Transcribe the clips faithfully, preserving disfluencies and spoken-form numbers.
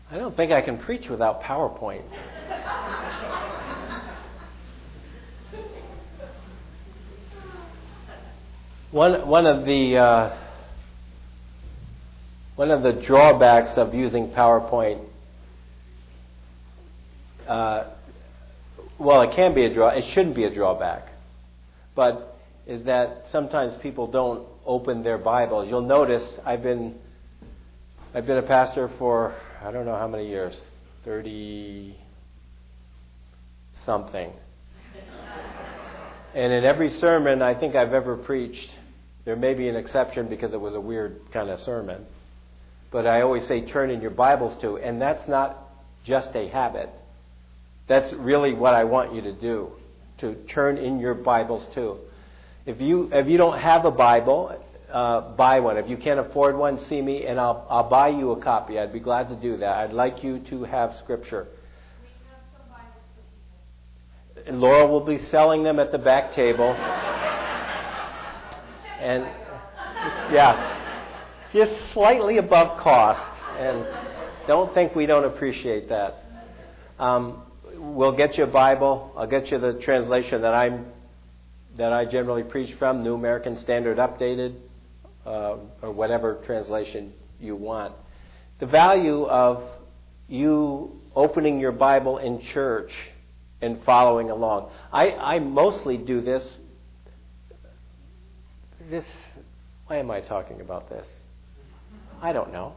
I don't think I can preach without PowerPoint. One one of the uh, one of the drawbacks of using PowerPoint, uh, well, it can be a draw. It shouldn't be a drawback, but is that sometimes people don't open their Bibles. You'll notice I've been I've been a pastor for I don't know how many years, thirty something, and in every sermon I think I've ever preached. There may be an exception because it was a weird kind of sermon. But I always say turn in your Bibles to, and that's not just a habit. That's really what I want you to do, to turn in your Bibles to. If you if you don't have a Bible, uh, buy one. If you can't afford one, see me and I'll I'll buy you a copy. I'd be glad to do that. I'd like you to have Scripture. And Laura will be selling them at the back table. And, yeah, just slightly above cost. And don't think we don't appreciate that. Um, we'll get you a Bible. I'll get you the translation that I'm that I generally preach from, New American Standard Updated, uh, or whatever translation you want. The value of you opening your Bible in church and following along. I, I mostly do this This, why am I talking about this? I don't know.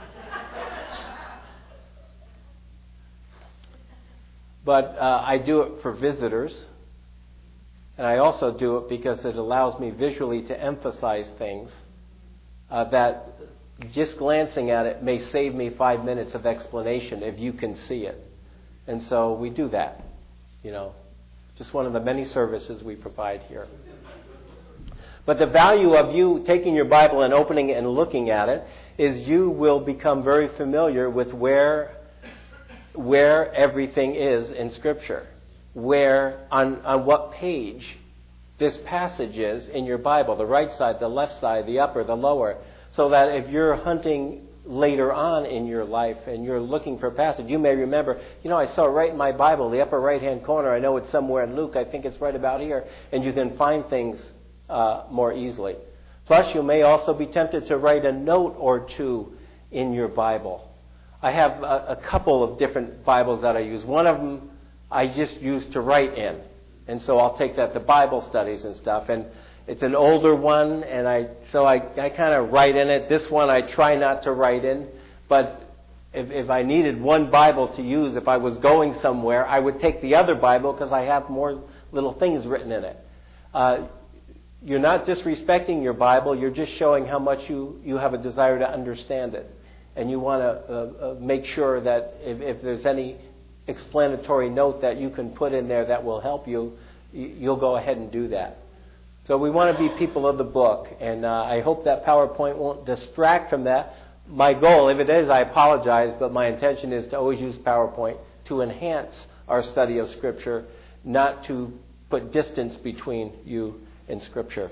But uh, I do it for visitors. And I also do it because it allows me visually to emphasize things uh, that just glancing at it may save me five minutes of explanation if you can see it. And so we do that. You know, just one of the many services we provide here. But the value of you taking your Bible and opening it and looking at it is you will become very familiar with where where everything is in Scripture, where on, on what page this passage is in your Bible, the right side, the left side, the upper, the lower, so that if you're hunting later on in your life and you're looking for a passage, you may remember, you know, I saw it right in my Bible, the upper right-hand corner. I know it's somewhere in Luke. I think it's right about here. And you can find things Uh, more easily. Plus, you may also be tempted to write a note or two in your Bible. I have a, a couple of different Bibles that I use. One of them I just use to write in. And so I'll take that to Bible studies and stuff. And it's an older one, and I so I, I kind of write in it. This one I try not to write in. But if, if I needed one Bible to use, if I was going somewhere, I would take the other Bible because I have more little things written in it. Uh, You're not disrespecting your Bible. You're just showing how much you, you have a desire to understand it. And you want to uh, uh, make sure that if, if there's any explanatory note that you can put in there that will help you, you'll go ahead and do that. So we want to be people of the book. And uh, I hope that PowerPoint won't distract from that. My goal, if it is, I apologize, but my intention is to always use PowerPoint to enhance our study of Scripture, not to put distance between you in Scripture.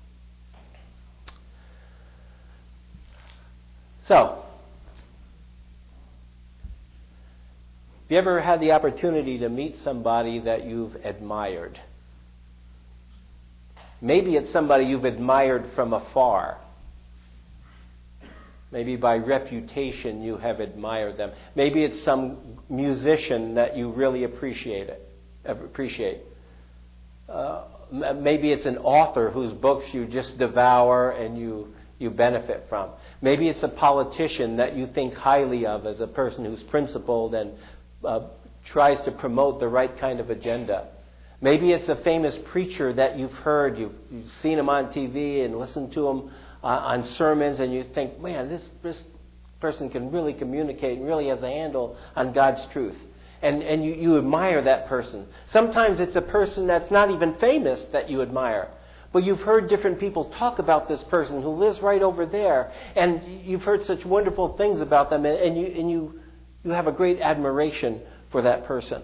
So, have you ever had the opportunity to meet somebody that you've admired? Maybe it's somebody you've admired from afar. Maybe by reputation you have admired them. Maybe it's some musician that you really appreciate it, appreciate. Uh, Maybe it's an author whose books you just devour and you, you benefit from. Maybe it's a politician that you think highly of as a person who's principled and uh, tries to promote the right kind of agenda. Maybe it's a famous preacher that you've heard, you've, you've seen him on T V and listened to him uh, on sermons, and you think, man, this, this person can really communicate and really has a handle on God's truth. And, and you, you admire that person. Sometimes it's a person that's not even famous that you admire. But you've heard different people talk about this person who lives right over there. And you've heard such wonderful things about them. And, and, you, and you, you have a great admiration for that person.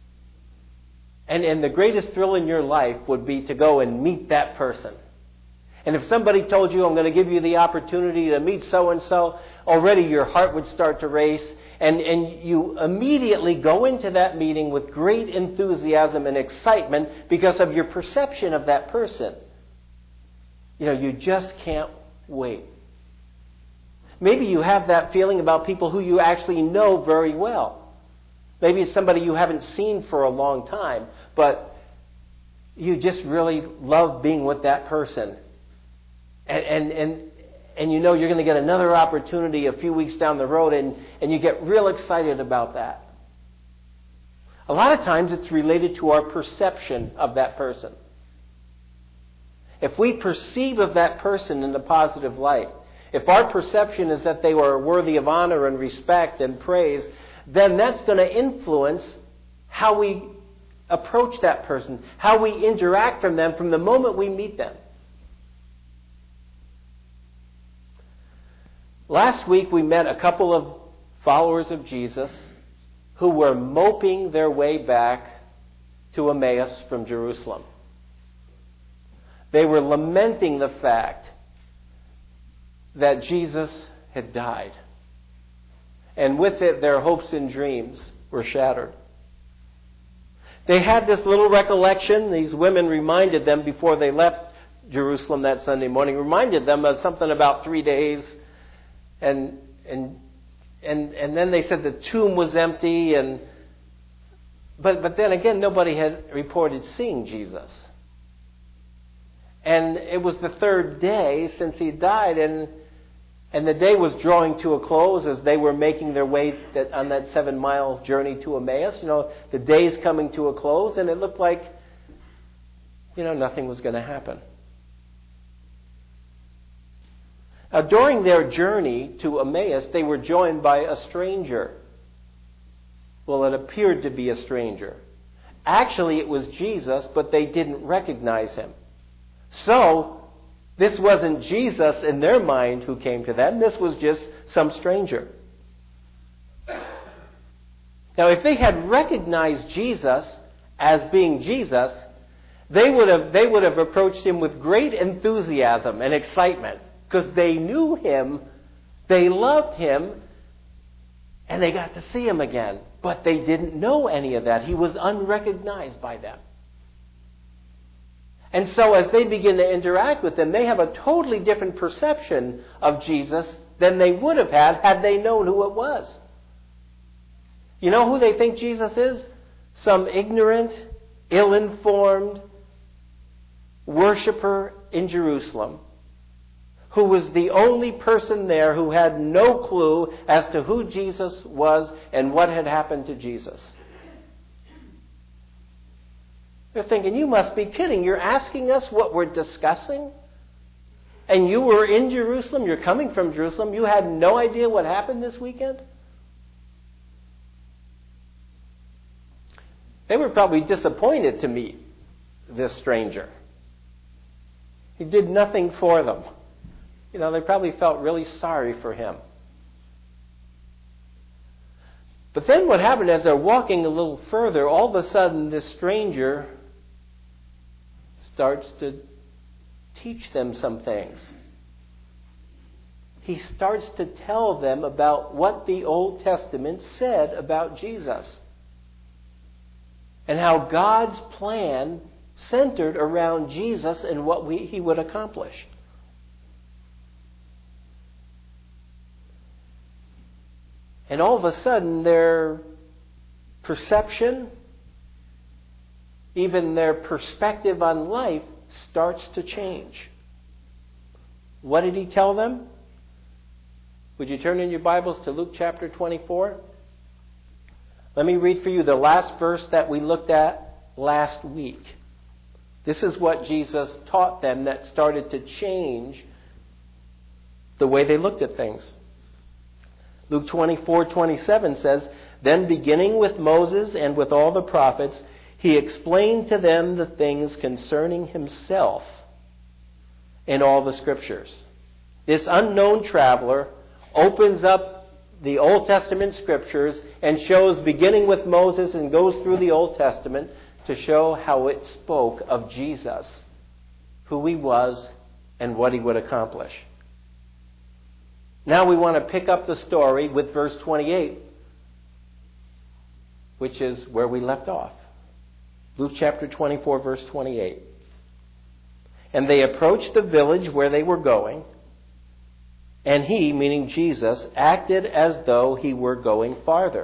And, and the greatest thrill in your life would be to go and meet that person. And if somebody told you, I'm going to give you the opportunity to meet so-and-so, already your heart would start to race. And, and you immediately go into that meeting with great enthusiasm and excitement because of your perception of that person. You know, you just can't wait. Maybe you have that feeling about people who you actually know very well. Maybe it's somebody you haven't seen for a long time, but you just really love being with that person. And, and, and, and you know you're going to get another opportunity a few weeks down the road, and, and you get real excited about that. A lot of times it's related to our perception of that person. If we perceive of that person in a positive light, if our perception is that they were worthy of honor and respect and praise, then that's going to influence how we approach that person, how we interact from them from the moment we meet them. Last week we met a couple of followers of Jesus who were moping their way back to Emmaus from Jerusalem. They were lamenting the fact that Jesus had died. And with it, their hopes and dreams were shattered. They had this little recollection. These women reminded them before they left Jerusalem that Sunday morning, reminded them of something about three days. And and and and then they said the tomb was empty. And but but then again, nobody had reported seeing Jesus. And it was the third day since he died, and and the day was drawing to a close as they were making their way that, on that seven-mile journey to Emmaus. You know, the day's coming to a close, and it looked like, you know, nothing was going to happen. Now, during their journey to Emmaus, they were joined by a stranger. Well, it appeared to be a stranger. Actually, it was Jesus, but they didn't recognize him. So, this wasn't Jesus in their mind who came to them. This was just some stranger. Now, if they had recognized Jesus as being Jesus, they would have, they would have approached him with great enthusiasm and excitement because they knew him, they loved him, and they got to see him again. But they didn't know any of that. He was unrecognized by them. And so as they begin to interact with them, they have a totally different perception of Jesus than they would have had had they known who it was. You know who they think Jesus is? Some ignorant, ill-informed worshiper in Jerusalem who was the only person there who had no clue as to who Jesus was and what had happened to Jesus. They're thinking, you must be kidding. You're asking us what we're discussing? And you were in Jerusalem? You're coming from Jerusalem? You had no idea what happened this weekend? They were probably disappointed to meet this stranger. He did nothing for them. You know, they probably felt really sorry for him. But then what happened as they're walking a little further, all of a sudden this stranger starts to teach them some things. He starts to tell them about what the Old Testament said about Jesus and how God's plan centered around Jesus and what we, he would accomplish. And all of a sudden, their perception, even their perspective on life, starts to change. What did he tell them? Would you turn in your Bibles to Luke chapter twenty-four? Let me read for you the last verse that we looked at last week. This is what Jesus taught them that started to change the way they looked at things. Luke twenty-four twenty-seven says, "Then beginning with Moses and with all the prophets, he explained to them the things concerning himself in all the scriptures." This unknown traveler opens up the Old Testament scriptures and shows, beginning with Moses and goes through the Old Testament, to show how it spoke of Jesus, who he was, and what he would accomplish. Now we want to pick up the story with verse twenty-eight, which is where we left off. Luke chapter twenty-four, verse twenty-eight. And they approached the village where they were going, and he, meaning Jesus, acted as though he were going farther.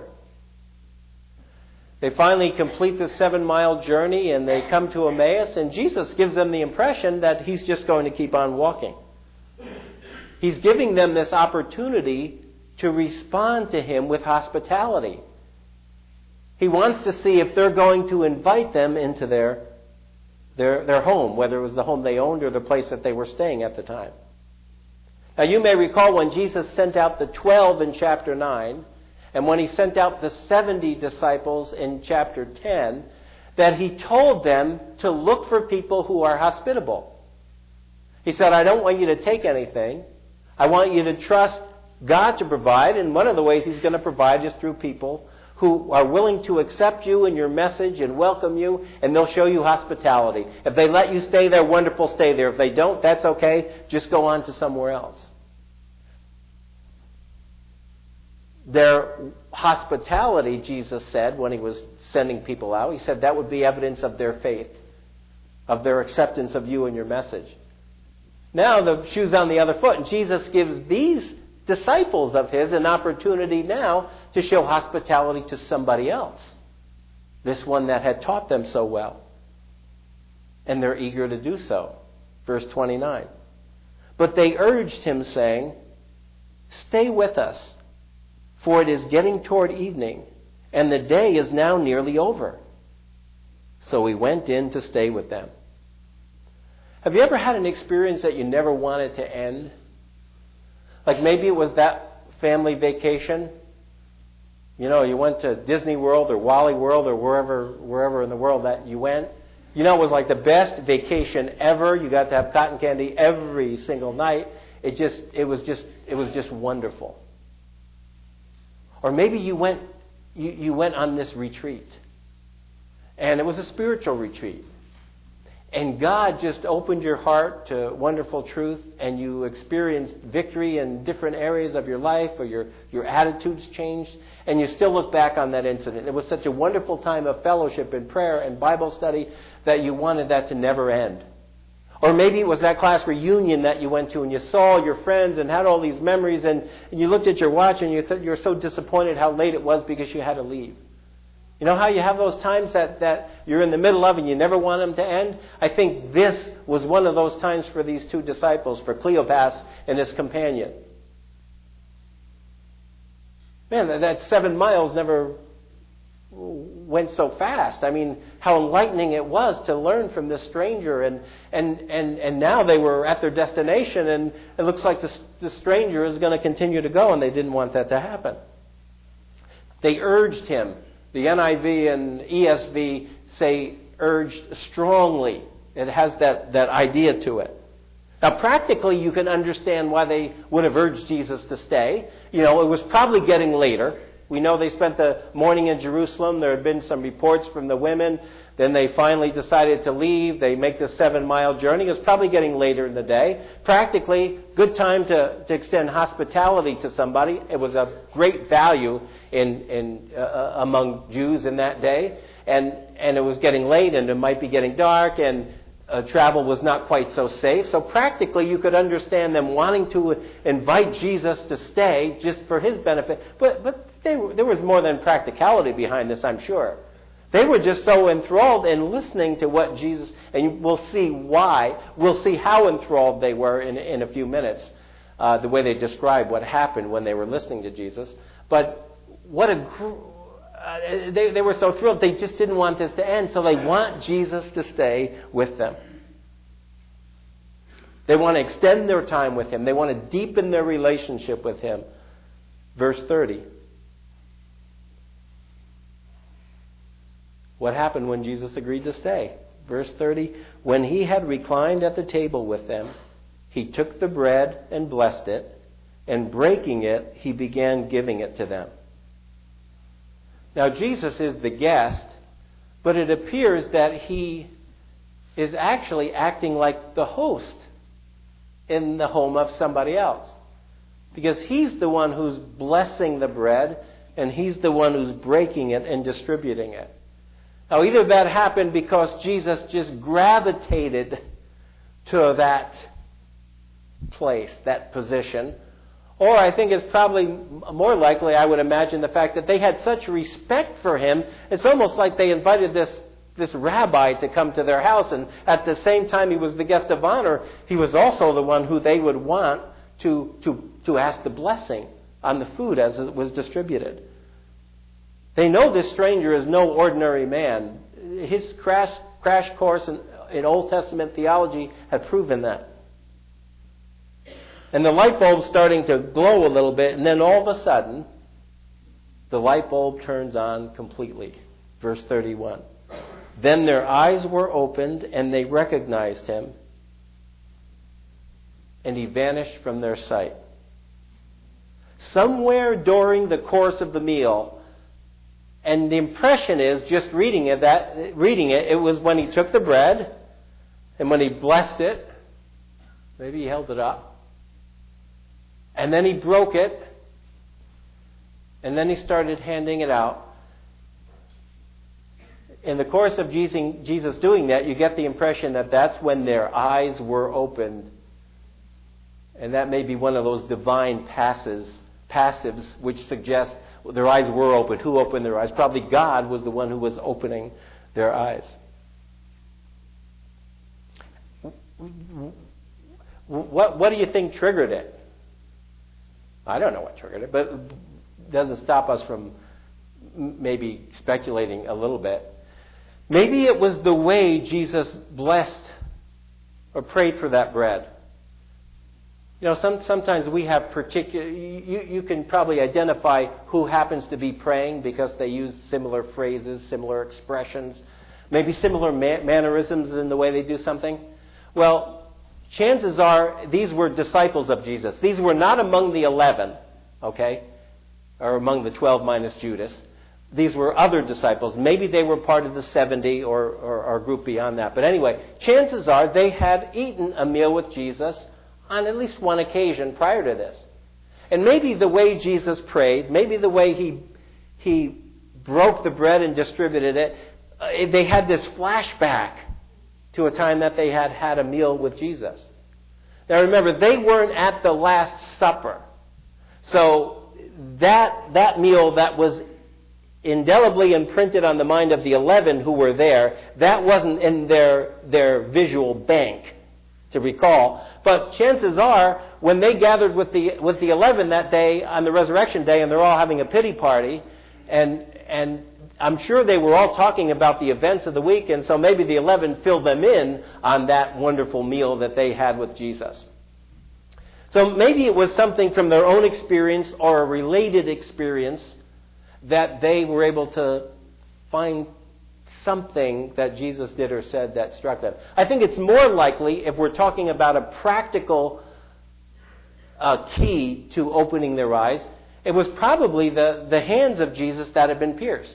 They finally complete the seven-mile journey, and they come to Emmaus, and Jesus gives them the impression that he's just going to keep on walking. He's giving them this opportunity to respond to him with hospitality. He wants to see if they're going to invite them into their, their, their home, whether it was the home they owned or the place that they were staying at the time. Now you may recall when Jesus sent out the twelve in chapter nine, and when he sent out the seventy disciples in chapter ten, that he told them to look for people who are hospitable. He said, I don't want you to take anything. I want you to trust God to provide, and one of the ways he's going to provide is through people who are willing to accept you and your message and welcome you, and they'll show you hospitality. If they let you stay there, wonderful, stay there. If they don't, that's okay. Just go on to somewhere else. Their hospitality, Jesus said, when he was sending people out, he said that would be evidence of their faith, of their acceptance of you and your message. Now the shoe's on the other foot, and Jesus gives these disciples of his an opportunity now to show hospitality to somebody else. This one that had taught them so well. And they're eager to do so. Verse twenty-nine. But they urged him, saying, Stay with us, for it is getting toward evening, and the day is now nearly over. So he went in to stay with them. Have you ever had an experience that you never wanted to end? Like maybe it was that family vacation. You know, you went to Disney World or Wally World or wherever wherever in the world that you went. You know, it was like the best vacation ever. You got to have cotton candy every single night. It just it was just it was just wonderful. Or maybe you went you, you went on this retreat. And it was a spiritual retreat. And God just opened your heart to wonderful truth, and you experienced victory in different areas of your life, or your, your attitudes changed, and you still look back on that incident. It was such a wonderful time of fellowship and prayer and Bible study that you wanted that to never end. Or maybe it was that class reunion that you went to, and you saw your friends and had all these memories, and, and you looked at your watch and you th- you were so disappointed how late it was because you had to leave. You know how you have those times that, that you're in the middle of and you never want them to end? I think this was one of those times for these two disciples, for Cleopas and his companion. Man, that, that seven miles never went so fast. I mean, how enlightening it was to learn from this stranger. And, and, and, and now they were at their destination, and it looks like the, the stranger is going to continue to go, and they didn't want that to happen. They urged him. The N I V and E S V say urged strongly. It has that, that idea to it. Now, practically, you can understand why they would have urged Jesus to stay. You know, it was probably getting later. We know they spent the morning in Jerusalem. There had been some reports from the women. Then they finally decided to leave. They make the seven-mile journey. It was probably getting later in the day. Practically, good time to, to extend hospitality to somebody. It was of great value in, in uh, among Jews in that day. And, and it was getting late, and it might be getting dark, and uh, travel was not quite so safe. So practically, you could understand them wanting to invite Jesus to stay just for his benefit. But, but they, there was more than practicality behind this, I'm sure. They were just so enthralled in listening to what Jesus, and we'll see why, we'll see how enthralled they were in, in a few minutes, uh, the way they describe what happened when they were listening to Jesus. But what a, uh, they, they were so thrilled, they just didn't want this to end, so they want Jesus to stay with them. They want to extend their time with him. They want to deepen their relationship with him. Verse thirty. What happened when Jesus agreed to stay? Verse thirty, when he had reclined at the table with them, he took the bread and blessed it, and breaking it, he began giving it to them. Now, Jesus is the guest, but it appears that he is actually acting like the host in the home of somebody else. Because he's the one who's blessing the bread, and he's the one who's breaking it and distributing it. Now, either that happened because Jesus just gravitated to that place, that position, or I think it's probably more likely, I would imagine, the fact that they had such respect for him, it's almost like they invited this, this rabbi to come to their house, and at the same time he was the guest of honor, he was also the one who they would want to, to, to ask the blessing on the food as it was distributed. They know this stranger is no ordinary man. His crash, crash course in, in Old Testament theology had proven that. And the light bulb's starting to glow a little bit, and then all of a sudden, the light bulb turns on completely. Verse thirty-one. Then their eyes were opened, and they recognized him, and he vanished from their sight. Somewhere during the course of the meal, and the impression is, just reading it, that reading it, it was when he took the bread, and when he blessed it, maybe he held it up, and then he broke it, and then he started handing it out. In the course of Jesus doing that, you get the impression that that's when their eyes were opened. And that may be one of those divine passes, passives which suggest their eyes were open. Who opened their eyes? Probably God was the one who was opening their eyes. What, what do you think triggered it? I don't know what triggered it, but it doesn't stop us from maybe speculating a little bit. Maybe it was the way Jesus blessed or prayed for that bread. You know, some, sometimes we have particular... You, you can probably identify who happens to be praying because they use similar phrases, similar expressions, maybe similar man- mannerisms in the way they do something. Well, chances are these were disciples of Jesus. These were not among the eleven, okay, or among the twelve minus Judas. These were other disciples. Maybe they were part of the seventy or, or, or a group beyond that. But anyway, chances are they had eaten a meal with Jesus on at least one occasion prior to this. And maybe the way Jesus prayed, maybe the way he, he broke the bread and distributed it, uh, they had this flashback to a time that they had had a meal with Jesus. Now remember, they weren't at the Last Supper. So that, that meal that was indelibly imprinted on the mind of the eleven who were there, that wasn't in their, their visual bank to recall. But chances are, when they gathered with the, with the eleven that day on the resurrection day, and they're all having a pity party, and, and I'm sure they were all talking about the events of the week, and so maybe the eleven filled them in on that wonderful meal that they had with Jesus. So maybe it was something from their own experience or a related experience that they were able to find something that Jesus did or said that struck them. I think it's more likely, if we're talking about a practical uh, key to opening their eyes, it was probably the, the hands of Jesus that had been pierced.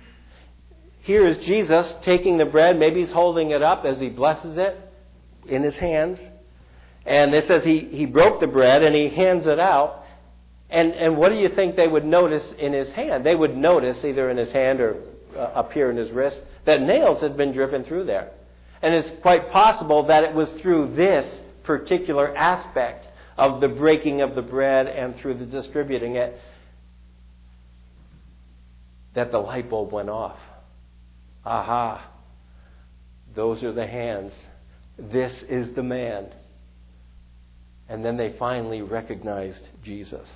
Here is Jesus taking the bread. Maybe he's holding it up as he blesses it in his hands. And it says he, he broke the bread and he hands it out. And, and what do you think they would notice in his hand? They would notice, either in his hand or uh, up here in his wrist, that nails had been driven through there. And it's quite possible that it was through this particular aspect of the breaking of the bread and through the distributing it that the light bulb went off. Aha, those are the hands. This is the man. And then they finally recognized Jesus.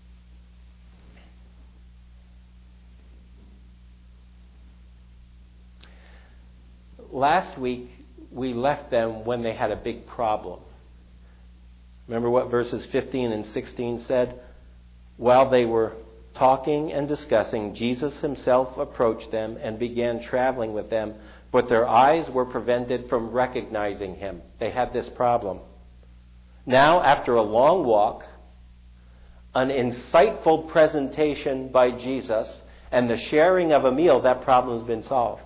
Last week, we left them when they had a big problem. Remember what verses fifteen and sixteen said? While they were talking and discussing, Jesus himself approached them and began traveling with them, but their eyes were prevented from recognizing him. They had this problem. Now, after a long walk, an insightful presentation by Jesus, and the sharing of a meal, that problem has been solved.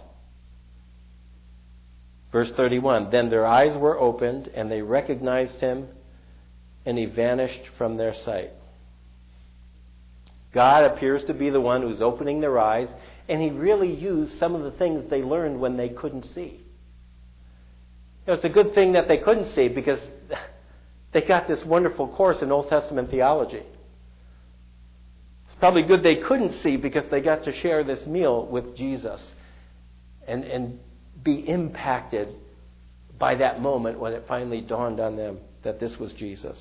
Verse thirty-one, then their eyes were opened, and they recognized him, and he vanished from their sight. God appears to be the one who's opening their eyes, and he really used some of the things they learned when they couldn't see. You know, it's a good thing that they couldn't see, because they got this wonderful course in Old Testament theology. It's probably good they couldn't see, because they got to share this meal with Jesus and, and be impacted by that moment when it finally dawned on them that this was Jesus.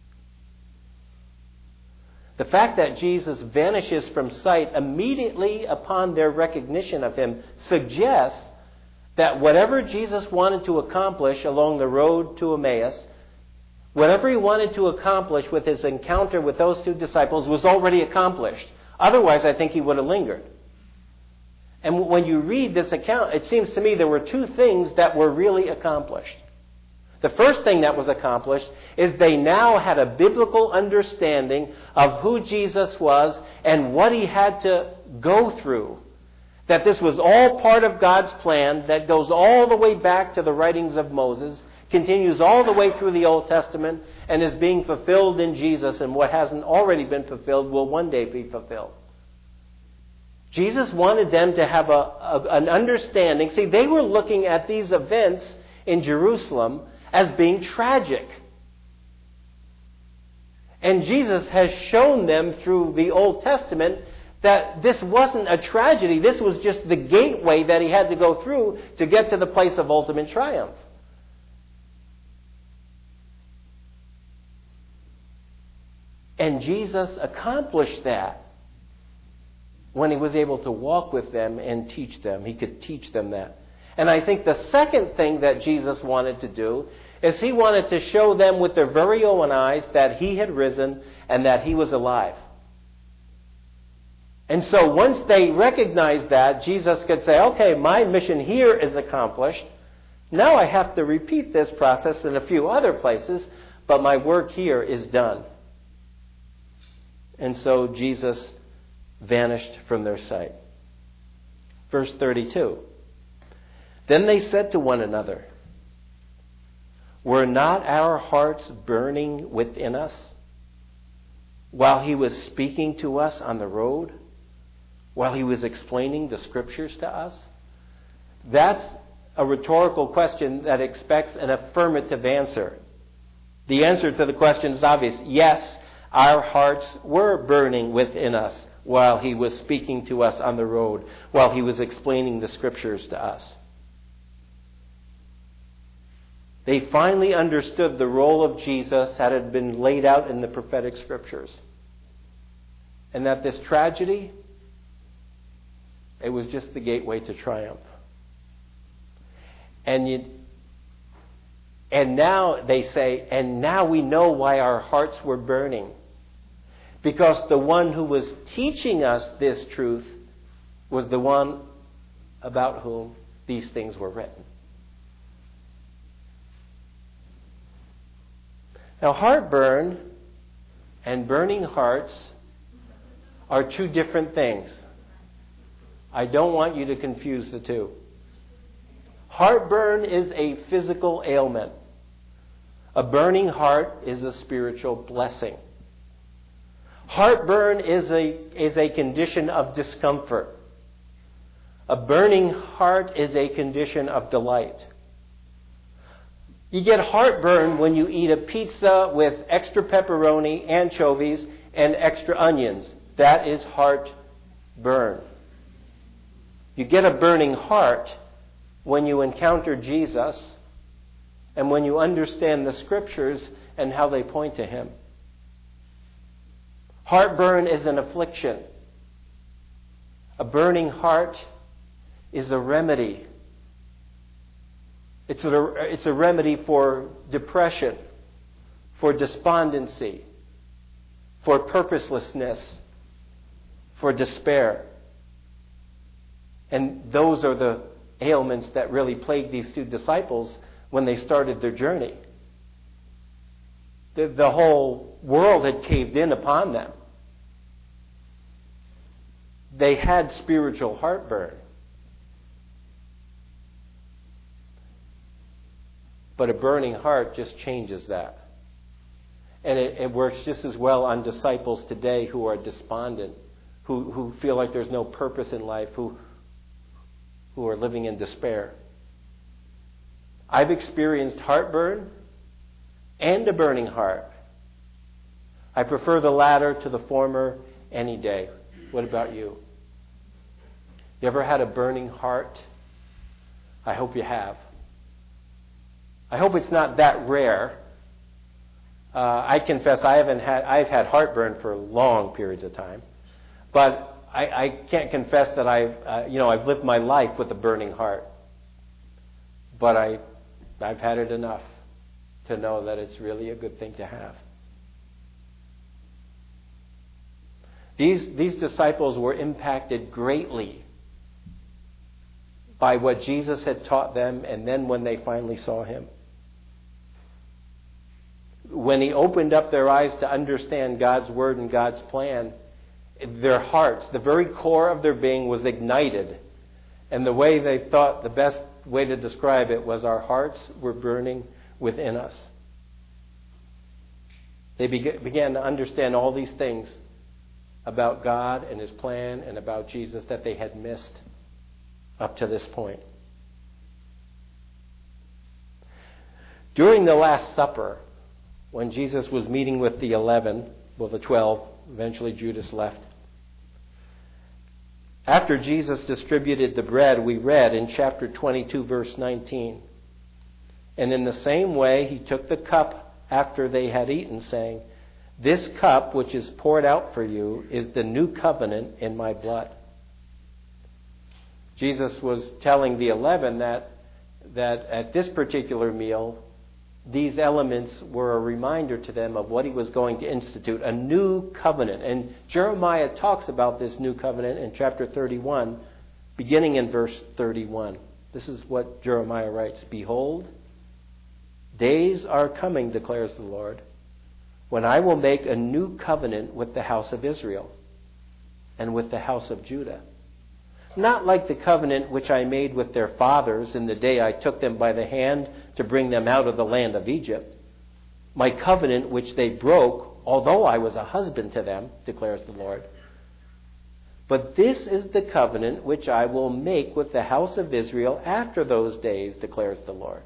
The fact that Jesus vanishes from sight immediately upon their recognition of him suggests that whatever Jesus wanted to accomplish along the road to Emmaus, whatever he wanted to accomplish with his encounter with those two disciples, was already accomplished. Otherwise, I think he would have lingered. And when you read this account, it seems to me there were two things that were really accomplished. The first thing that was accomplished is they now had a biblical understanding of who Jesus was and what he had to go through. That this was all part of God's plan that goes all the way back to the writings of Moses, continues all the way through the Old Testament, and is being fulfilled in Jesus, and what hasn't already been fulfilled will one day be fulfilled. Jesus wanted them to have a, a, an understanding. See, they were looking at these events in Jerusalem as being tragic. And Jesus has shown them through the Old Testament that this wasn't a tragedy. This was just the gateway that he had to go through to get to the place of ultimate triumph. And Jesus accomplished that when he was able to walk with them and teach them. He could teach them that. And I think the second thing that Jesus wanted to do is he wanted to show them with their very own eyes that he had risen and that he was alive. And so once they recognized that, Jesus could say, okay, my mission here is accomplished. Now I have to repeat this process in a few other places, but my work here is done. And so Jesus vanished from their sight. Verse thirty-two. Then they said to one another, were not our hearts burning within us while he was speaking to us on the road, while he was explaining the scriptures to us? That's a rhetorical question that expects an affirmative answer. The answer to the question is obvious. Yes, our hearts were burning within us while he was speaking to us on the road, while he was explaining the scriptures to us. They finally understood the role of Jesus that had been laid out in the prophetic scriptures. And that this tragedy, it was just the gateway to triumph. And you, and now they say, and now we know why our hearts were burning. Because the one who was teaching us this truth was the one about whom these things were written. Now, heartburn and burning hearts are two different things. I don't want you to confuse the two. Heartburn is a physical ailment. A burning heart is a spiritual blessing. Heartburn is a, is a condition of discomfort. A burning heart is a condition of delight. You get heartburn when you eat a pizza with extra pepperoni, anchovies, and extra onions. That is heartburn. You get a burning heart when you encounter Jesus and when you understand the scriptures and how they point to him. Heartburn is an affliction. A burning heart is a remedy. It's a, it's a remedy for depression, for despondency, for purposelessness, for despair. And those are the ailments that really plagued these two disciples when they started their journey. The, the whole world had caved in upon them. They had spiritual heartburn. But a burning heart just changes that. And it, it works just as well on disciples today who are despondent, who, who feel like there's no purpose in life, who, who are living in despair. I've experienced heartburn and a burning heart. I prefer the latter to the former any day. What about you? You ever had a burning heart? I hope you have. I hope it's not that rare. Uh, I confess I haven't had. I've had heartburn for long periods of time, but I, I can't confess that I've uh, you know I've lived my life with a burning heart. But I I've had it enough to know that it's really a good thing to have. These these disciples were impacted greatly by what Jesus had taught them, and then when they finally saw him. When he opened up their eyes to understand God's word and God's plan, their hearts, the very core of their being was ignited. And the way they thought, the best way to describe it was our hearts were burning within us. They began to understand all these things about God and his plan and about Jesus that they had missed up to this point. During the Last Supper, when Jesus was meeting with the eleven, well, the twelve, eventually Judas left. After Jesus distributed the bread, we read in chapter twenty-two, verse nineteen, "And in the same way he took the cup after they had eaten, saying, 'This cup which is poured out for you is the new covenant in my blood.'" Jesus was telling the eleven that, that at this particular meal, these elements were a reminder to them of what he was going to institute, a new covenant. And Jeremiah talks about this new covenant in chapter thirty-one, beginning in verse thirty-one. This is what Jeremiah writes, "Behold, days are coming, declares the Lord, when I will make a new covenant with the house of Israel and with the house of Judah. Not like the covenant which I made with their fathers in the day I took them by the hand to bring them out of the land of Egypt. My covenant which they broke, although I was a husband to them, declares the Lord. But this is the covenant which I will make with the house of Israel after those days, declares the Lord.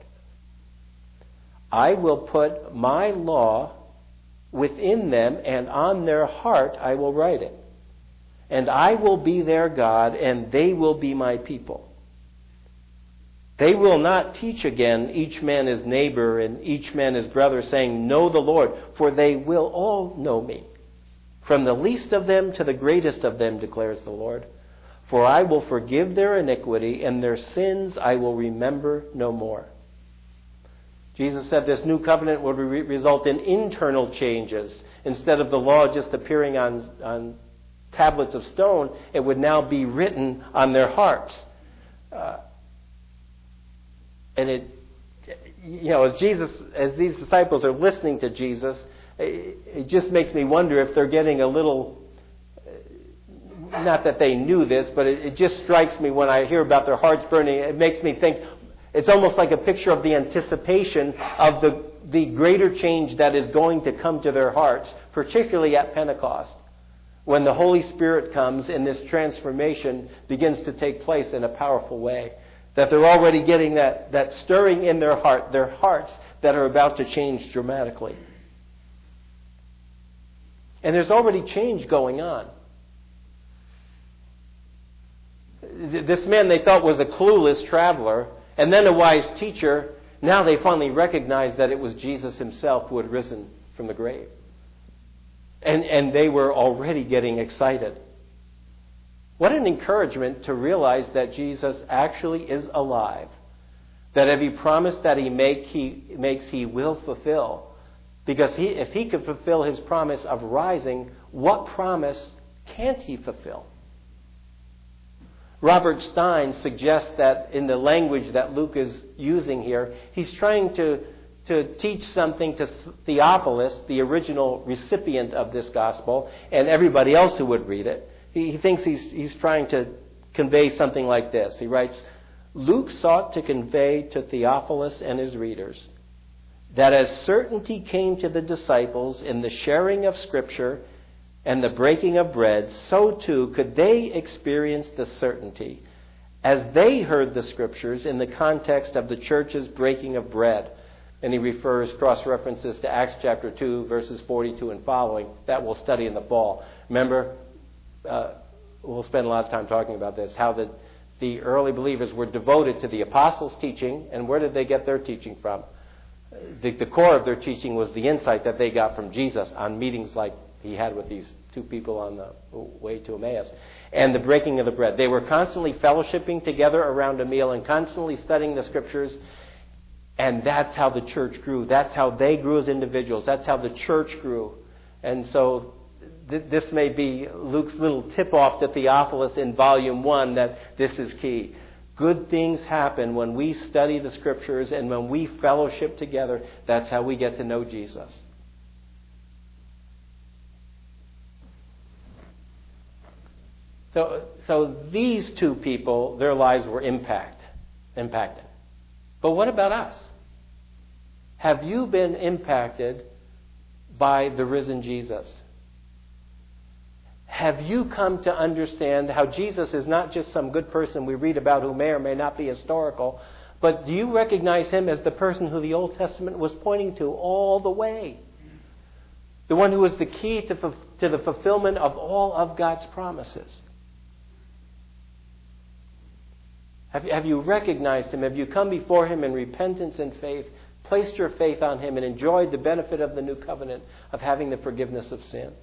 I will put my law within them, and on their heart I will write it. And I will be their God, and they will be my people. They will not teach again each man his neighbor and each man his brother, saying, 'Know the Lord,' for they will all know me, from the least of them to the greatest of them, declares the Lord. For I will forgive their iniquity, and their sins I will remember no more." Jesus said this new covenant would re- result in internal changes. Instead of the law just appearing on, on tablets of stone, it would now be written on their hearts. Uh, and it, you know, as Jesus, as these disciples are listening to Jesus, it, it just makes me wonder if they're getting a little, not that they knew this, but it, it just strikes me when I hear about their hearts burning. It makes me think it's almost like a picture of the anticipation of the, the greater change that is going to come to their hearts, particularly at Pentecost, when the Holy Spirit comes and this transformation begins to take place in a powerful way. That they're already getting that, that stirring in their heart, their hearts that are about to change dramatically. And there's already change going on. This man they thought was a clueless traveler, and then a wise teacher. Now they finally recognize that it was Jesus himself who had risen from the grave. And, and they were already getting excited. What an encouragement to realize that Jesus actually is alive. That every promise that he, make, he makes, he will fulfill. Because he, if he could fulfill his promise of rising, what promise can't he fulfill? Robert Stein suggests that in the language that Luke is using here, he's trying to, to teach something to Theophilus, the original recipient of this gospel, and everybody else who would read it. He, he thinks he's, he's trying to convey something like this. He writes, "Luke sought to convey to Theophilus and his readers that as certainty came to the disciples in the sharing of Scripture and the breaking of bread, so too could they experience the certainty as they heard the Scriptures in the context of the church's breaking of bread. And he refers, cross-references to Acts chapter two, verses forty-two and following. That we'll study in the fall. Remember, uh, we'll spend a lot of time talking about this, how the, the early believers were devoted to the apostles' teaching. And where did they get their teaching from? The, the core of their teaching was the insight that they got from Jesus on meetings like he had with these two people on the way to Emmaus. And the breaking of the bread. They were constantly fellowshipping together around a meal and constantly studying the Scriptures. And that's how the church grew. That's how they grew as individuals. That's how the church grew. And so th- this may be Luke's little tip-off to Theophilus in volume one that this is key. Good things happen when we study the Scriptures and when we fellowship together. That's how we get to know Jesus. So, so these two people, their lives were impact, impacted. But what about us? Have you been impacted by the risen Jesus? Have you come to understand how Jesus is not just some good person we read about who may or may not be historical, but do you recognize him as the person who the Old Testament was pointing to all the way? The one who was the key to, to the fulfillment of all of God's promises. Have, have you recognized him? Have you come before him in repentance and faith, placed your faith on him, and enjoyed the benefit of the new covenant of having the forgiveness of sin?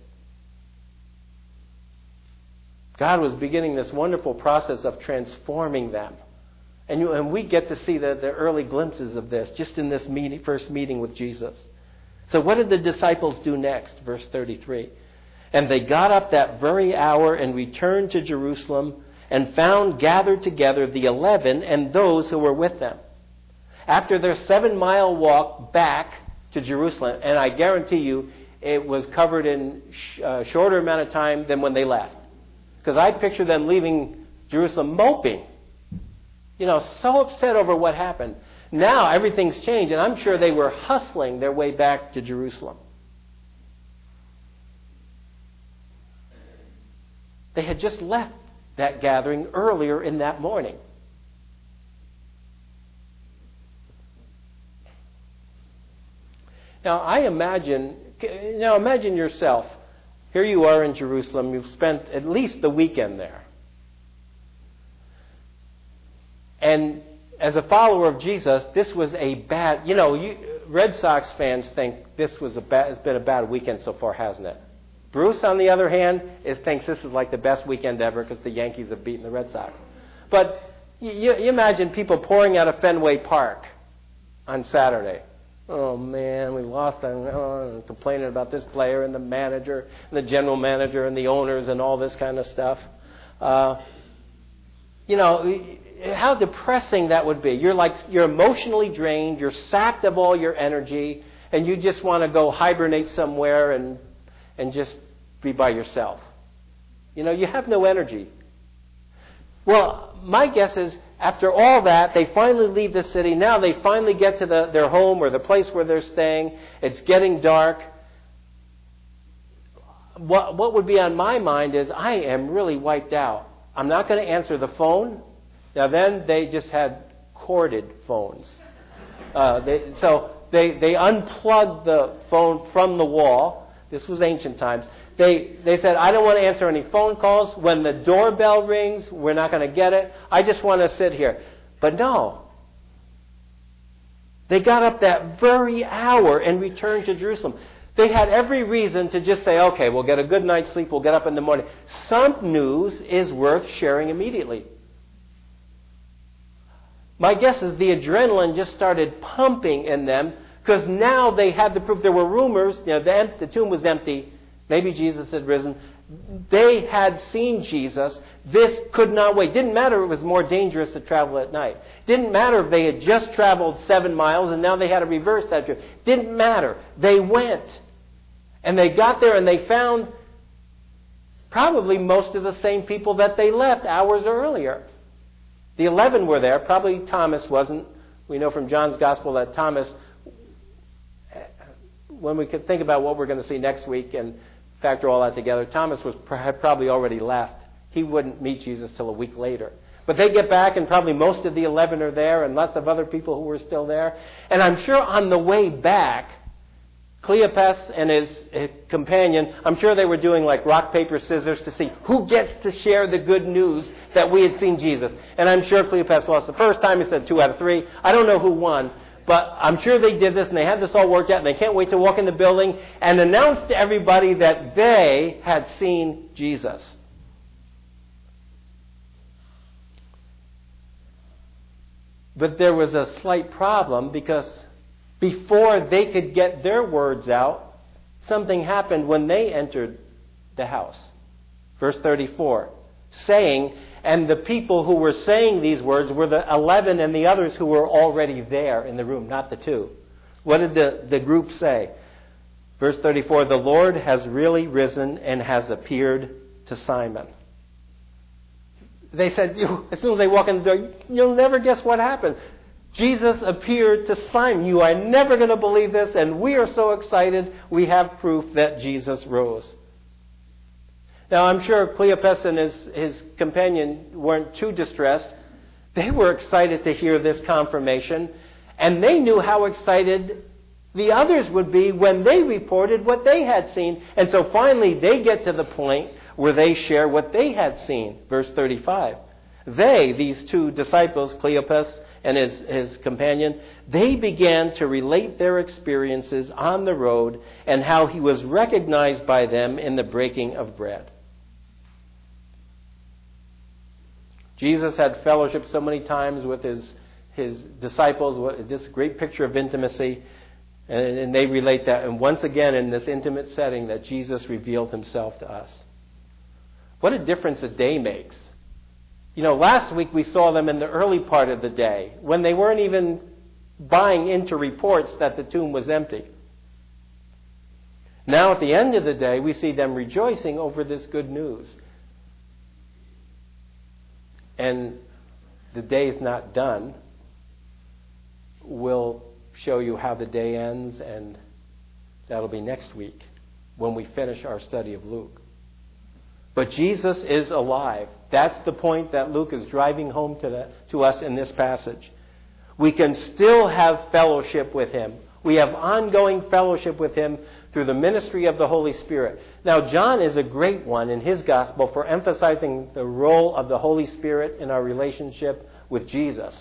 God was beginning this wonderful process of transforming them. And, you, and we get to see the, the early glimpses of this just in this meeting, first meeting with Jesus. So what did the disciples do next? Verse thirty-three. And they got up that very hour and returned to Jerusalem and found gathered together the eleven and those who were with them. After their seven-mile walk back to Jerusalem, and I guarantee you it was covered in a uh, shorter amount of time than when they left. Because I picture them leaving Jerusalem moping. You know, so upset over what happened. Now everything's changed, and I'm sure they were hustling their way back to Jerusalem. They had just left that gathering earlier in that morning. Now, I imagine, now imagine yourself. Here you are in Jerusalem. You've spent at least the weekend there. And as a follower of Jesus, this was a bad, you know, you, Red Sox fans think this was a bad, it's been a bad weekend so far, hasn't it? Bruce, on the other hand, is, thinks this is like the best weekend ever because the Yankees have beaten the Red Sox. But you, you imagine people pouring out of Fenway Park on Saturday. Oh, man, we lost. Oh, complaining about this player and the manager and the general manager and the owners and all this kind of stuff. Uh, you know, how depressing that would be. You're like, you're emotionally drained. You're sapped of all your energy. And you just want to go hibernate somewhere and and just be by yourself. You know, you have no energy. Well, my guess is after all that, they finally leave the city. Now they finally get to the, their home or the place where they're staying. It's getting dark. What, what would be on my mind is I am really wiped out. I'm not going to answer the phone. Now then, they just had corded phones. Uh, they, so they, they unplugged the phone from the wall. This was ancient times. They they said, I don't want to answer any phone calls. When the doorbell rings, we're not going to get it. I just want to sit here. But no. They got up that very hour and returned to Jerusalem. They had every reason to just say, okay, we'll get a good night's sleep. We'll get up in the morning. Some news is worth sharing immediately. My guess is the adrenaline just started pumping in them. Because now they had the proof. There were rumors. You know, the, the tomb was empty. Maybe Jesus had risen. They had seen Jesus. This could not wait. Didn't matter if it was more dangerous to travel at night. Didn't matter if they had just traveled seven miles and now they had to reverse that trip. Didn't matter. They went. And they got there and they found probably most of the same people that they left hours earlier. The eleven were there. Probably Thomas wasn't. We know from John's Gospel that Thomas when we could think about what we're going to see next week and factor all that together, Thomas was had probably already left. He wouldn't meet Jesus till a week later. But they get back, and probably most of the eleven are there, and lots of other people who were still there. And I'm sure on the way back, Cleopas and his, his companion, I'm sure they were doing like rock, paper, scissors to see who gets to share the good news that we had seen Jesus. And I'm sure Cleopas lost the first time. He said two out of three. I don't know who won. But I'm sure they did this, and they had this all worked out, and they can't wait to walk in the building and announce to everybody that they had seen Jesus. But there was a slight problem, because before they could get their words out, something happened when they entered the house. Verse thirty-four, saying, and the people who were saying these words were the eleven and the others who were already there in the room, not the two. What did the, the group say? Verse thirty-four, the Lord has really risen and has appeared to Simon. They said, you, as soon as they walk in the door, you'll never guess what happened. Jesus appeared to Simon. You are never going to believe this, and we are so excited. We have proof that Jesus rose. Now, I'm sure Cleopas and his, his companion weren't too distressed. They were excited to hear this confirmation, and they knew how excited the others would be when they reported what they had seen. And so finally, they get to the point where they share what they had seen. Verse thirty-five. They, these two disciples, Cleopas and his, his companion, they began to relate their experiences on the road and how he was recognized by them in the breaking of bread. Jesus had fellowship so many times with his, his disciples, this great picture of intimacy, and, and they relate that. And once again, in this intimate setting, that Jesus revealed himself to us. What a difference a day makes. You know, last week we saw them in the early part of the day, when they weren't even buying into reports that the tomb was empty. Now at the end of the day, we see them rejoicing over this good news. And the day is not done. We'll show you how the day ends, and that'll be next week when we finish our study of Luke. But Jesus is alive. That's the point that Luke is driving home to, the, to us in this passage. We can still have fellowship with him. We have ongoing fellowship with him through the ministry of the Holy Spirit. Now, John is a great one in his gospel for emphasizing the role of the Holy Spirit in our relationship with Jesus.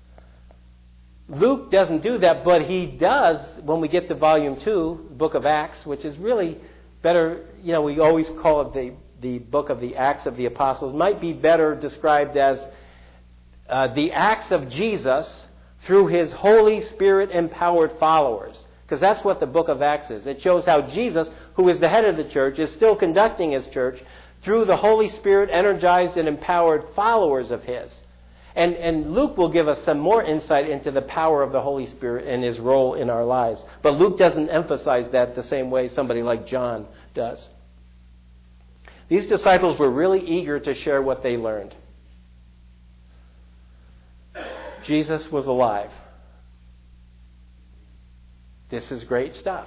Luke doesn't do that, but he does when we get to volume two, the book of Acts, which is really better, you know, we always call it the, the book of the Acts of the Apostles. Might be better described as uh, the Acts of Jesus through his Holy Spirit-empowered followers. Because that's what the book of Acts is. It shows how Jesus, who is the head of the church, is still conducting his church through the Holy Spirit-energized and empowered followers of his. And, and Luke will give us some more insight into the power of the Holy Spirit and his role in our lives. But Luke doesn't emphasize that the same way somebody like John does. These disciples were really eager to share what they learned. Jesus was alive. This is great stuff.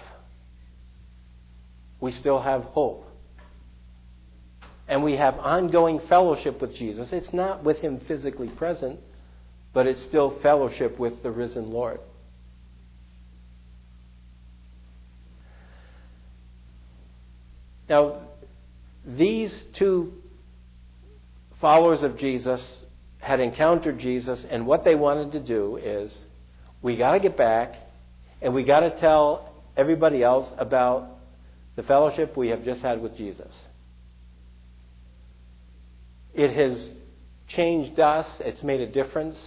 We still have hope. And we have ongoing fellowship with Jesus. It's not with him physically present, but it's still fellowship with the risen Lord. Now, these two followers of Jesus had encountered Jesus, and what they wanted to do is, we got to get back, and we got to tell everybody else about the fellowship we have just had with Jesus. It has changed us. It's made a difference.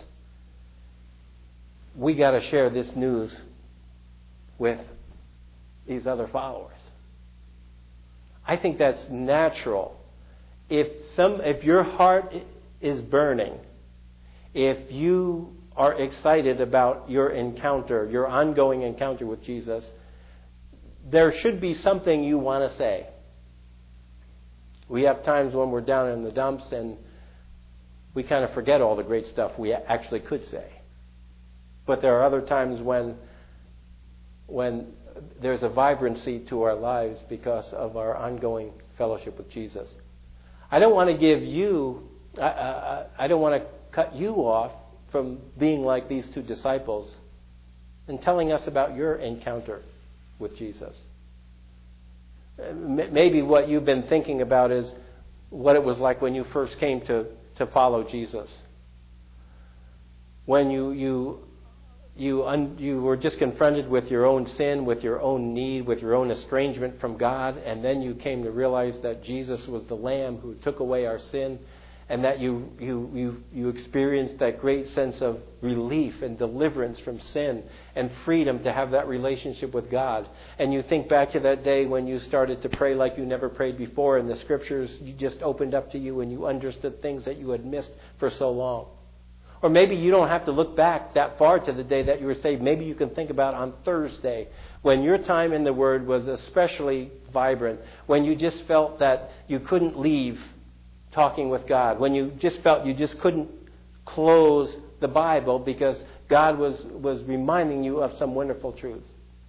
We got to share this news with these other followers. I think that's natural. If some, if your heart is burning, if you are excited about your encounter, your ongoing encounter with Jesus, there should be something you want to say. We have times when we're down in the dumps and we kind of forget all the great stuff we actually could say. But there are other times when when there's a vibrancy to our lives because of our ongoing fellowship with Jesus. I don't want to give you, I, I, I don't want to cut you off from being like these two disciples and telling us about your encounter with Jesus. Maybe what you've been thinking about is what it was like when you first came to, to follow Jesus. When you you you un, you were just confronted with your own sin, with your own need, with your own estrangement from God, and then you came to realize that Jesus was the Lamb who took away our sin, and that you you you you experienced that great sense of relief and deliverance from sin and freedom to have that relationship with God. And you think back to that day when you started to pray like you never prayed before, and the Scriptures just opened up to you and you understood things that you had missed for so long. Or maybe you don't have to look back that far to the day that you were saved. Maybe you can think about on Thursday when your time in the Word was especially vibrant, when you just felt that you couldn't leave talking with God, when you just felt you just couldn't close the Bible because God was, was reminding you of some wonderful truths.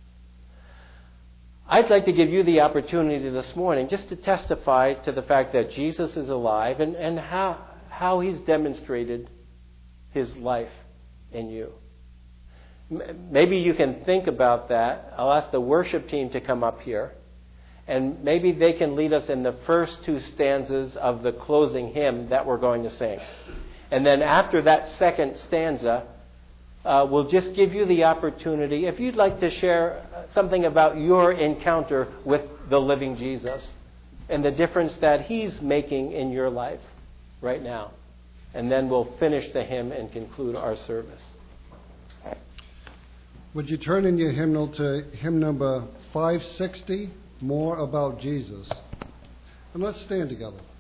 I'd like to give you the opportunity this morning just to testify to the fact that Jesus is alive and, and how, how He's demonstrated His life in you. Maybe you can think about that. I'll ask the worship team to come up here. And maybe they can lead us in the first two stanzas of the closing hymn that we're going to sing. And then after that second stanza, uh, we'll just give you the opportunity, if you'd like to share something about your encounter with the living Jesus and the difference that He's making in your life right now. And then we'll finish the hymn and conclude our service. Would you turn in your hymnal to hymn number five sixty, More About Jesus? And let's stand together.